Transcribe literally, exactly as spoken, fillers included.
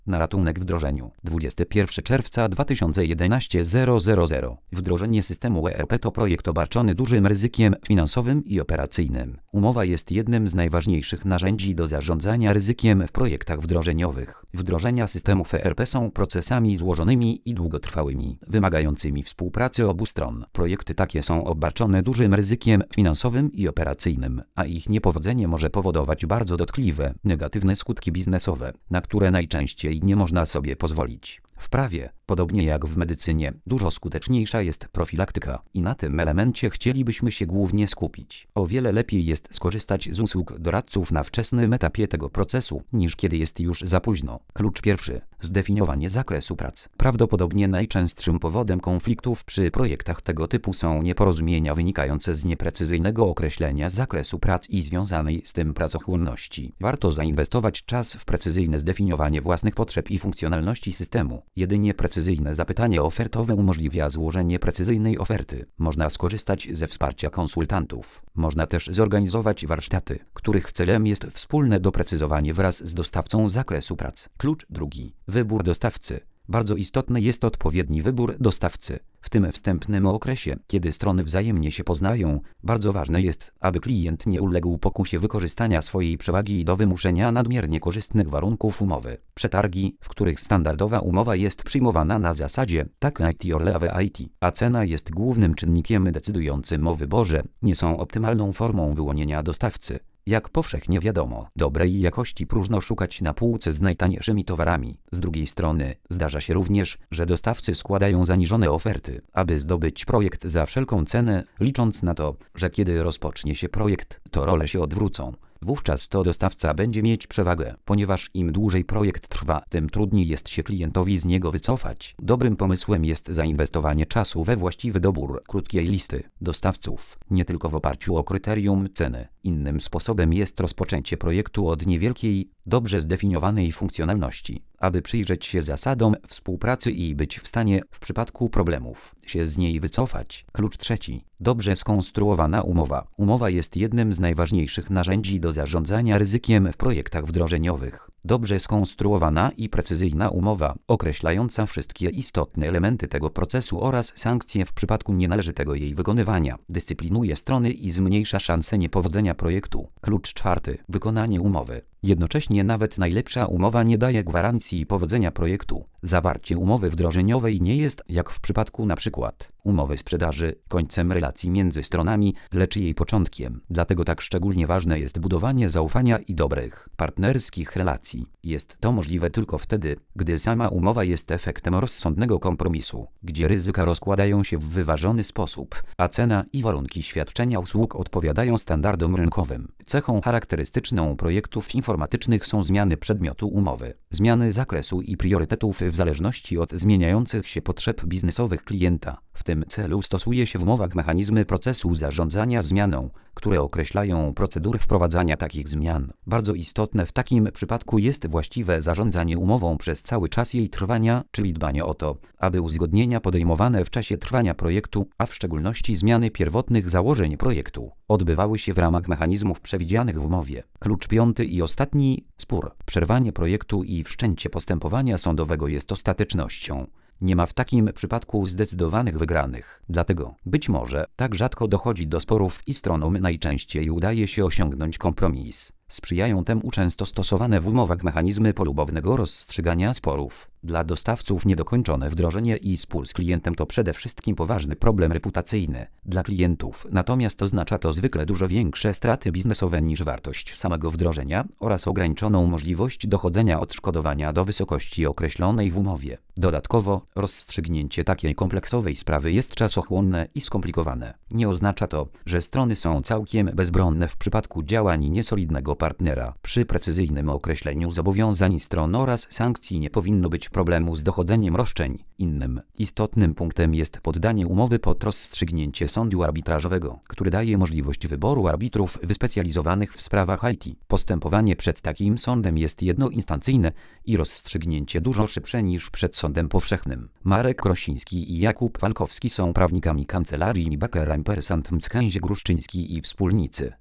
Na ratunek wdrożeniu. dwudziestego pierwszego czerwca dwa tysiące jedenastego zero zero zero. Wdrożenie systemu E R P to projekt obarczony dużym ryzykiem finansowym i operacyjnym. Umowa jest jednym z najważniejszych narzędzi do zarządzania ryzykiem w projektach wdrożeniowych. Wdrożenia systemów E R P są procesami złożonymi i długotrwałymi, wymagającymi współpracy obu stron. Projekty takie są obarczone dużym ryzykiem finansowym i operacyjnym, a ich niepowodzenie może powodować bardzo dotkliwe, negatywne skutki biznesowe, na które najczęściej nie można sobie pozwolić. W prawie, podobnie jak w medycynie, dużo skuteczniejsza jest profilaktyka i na tym elemencie chcielibyśmy się głównie skupić. O wiele lepiej jest skorzystać z usług doradców na wczesnym etapie tego procesu, niż kiedy jest już za późno. Klucz pierwszy. Zdefiniowanie zakresu prac. Prawdopodobnie najczęstszym powodem konfliktów przy projektach tego typu są nieporozumienia wynikające z nieprecyzyjnego określenia zakresu prac i związanej z tym pracochłonności. Warto zainwestować czas w precyzyjne zdefiniowanie własnych potrzeb i funkcjonalności systemu. Jedynie precyzyjne zapytanie ofertowe umożliwia złożenie precyzyjnej oferty. Można skorzystać ze wsparcia konsultantów. Można też zorganizować warsztaty, których celem jest wspólne doprecyzowanie wraz z dostawcą zakresu prac. Klucz drugi. Wybór dostawcy. Bardzo istotny jest odpowiedni wybór dostawcy. W tym wstępnym okresie, kiedy strony wzajemnie się poznają, bardzo ważne jest, aby klient nie uległ pokusie wykorzystania swojej przewagi do wymuszenia nadmiernie korzystnych warunków umowy. Przetargi, w których standardowa umowa jest przyjmowana na zasadzie tak I T or leave I T, a cena jest głównym czynnikiem decydującym o wyborze, nie są optymalną formą wyłonienia dostawcy. Jak powszechnie wiadomo, dobrej jakości próżno szukać na półce z najtańszymi towarami. Z drugiej strony, zdarza się również, że dostawcy składają zaniżone oferty, aby zdobyć projekt za wszelką cenę, licząc na to, że kiedy rozpocznie się projekt, to role się odwrócą. Wówczas to dostawca będzie mieć przewagę, ponieważ im dłużej projekt trwa, tym trudniej jest się klientowi z niego wycofać. Dobrym pomysłem jest zainwestowanie czasu we właściwy dobór krótkiej listy dostawców, nie tylko w oparciu o kryterium ceny. Innym sposobem jest rozpoczęcie projektu od niewielkiej, dobrze zdefiniowanej funkcjonalności, aby przyjrzeć się zasadom współpracy i być w stanie w przypadku problemów się z niej wycofać. Klucz trzeci. Dobrze skonstruowana umowa. Umowa jest jednym z najważniejszych narzędzi do zarządzania ryzykiem w projektach wdrożeniowych. Dobrze skonstruowana i precyzyjna umowa, określająca wszystkie istotne elementy tego procesu oraz sankcje w przypadku nienależytego jej wykonywania, dyscyplinuje strony i zmniejsza szanse niepowodzenia projektu. Klucz czwarty. Wykonanie umowy. Jednocześnie nawet najlepsza umowa nie daje gwarancji powodzenia projektu. Zawarcie umowy wdrożeniowej nie jest, jak w przypadku np. umowy sprzedaży, końcem relacji między stronami, lecz jej początkiem. Dlatego tak szczególnie ważne jest budowanie zaufania i dobrych, partnerskich relacji. Jest to możliwe tylko wtedy, gdy sama umowa jest efektem rozsądnego kompromisu, gdzie ryzyka rozkładają się w wyważony sposób, a cena i warunki świadczenia usług odpowiadają standardom rynkowym. Cechą charakterystyczną projektów informatycznych są zmiany przedmiotu umowy, zmiany zakresu i priorytetów w zależności od zmieniających się potrzeb biznesowych klienta. W tym celu stosuje się w umowach mechanizmy procesu zarządzania zmianą, które określają procedury wprowadzania takich zmian. Bardzo istotne w takim przypadku jest właściwe zarządzanie umową przez cały czas jej trwania, czyli dbanie o to, aby uzgodnienia podejmowane w czasie trwania projektu, a w szczególności zmiany pierwotnych założeń projektu, odbywały się w ramach mechanizmów przewidzianych w umowie. Klucz piąty i ostatni. Spór. Przerwanie projektu i wszczęcie postępowania sądowego jest ostatecznością. Nie ma w takim przypadku zdecydowanych wygranych. Dlatego, być może, tak rzadko dochodzi do sporów i stronom najczęściej udaje się osiągnąć kompromis. Sprzyjają temu często stosowane w umowach mechanizmy polubownego rozstrzygania sporów. Dla dostawców niedokończone wdrożenie i spór z klientem to przede wszystkim poważny problem reputacyjny. Dla klientów natomiast oznacza to zwykle dużo większe straty biznesowe niż wartość samego wdrożenia oraz ograniczoną możliwość dochodzenia odszkodowania do wysokości określonej w umowie. Dodatkowo, rozstrzygnięcie takiej kompleksowej sprawy jest czasochłonne i skomplikowane. Nie oznacza to, że strony są całkiem bezbronne w przypadku działań niesolidnego partnera. Przy precyzyjnym określeniu zobowiązań stron oraz sankcji nie powinno być problemu z dochodzeniem roszczeń. Innym istotnym punktem jest poddanie umowy pod rozstrzygnięcie sądu arbitrażowego, który daje możliwość wyboru arbitrów wyspecjalizowanych w sprawach I T. Postępowanie przed takim sądem jest jednoinstancyjne i rozstrzygnięcie dużo szybsze niż przed sądem powszechnym. Marek Krosiński i Jakub Walkowski są prawnikami kancelarii Baker Ampersand Mckęzie Gruszczyński i wspólnicy.